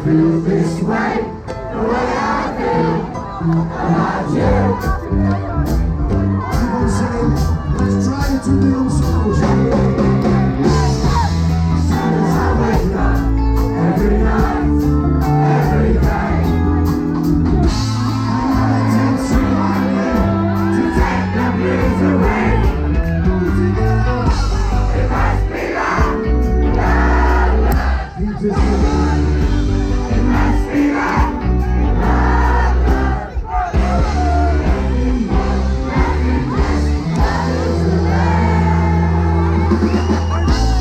feel this way, the way I feel about you. People say, let's try to do so. Soon as I wake up, every night, every day, I tell somebody to take the blues away. It must be love, love, love. It must be love, love, love.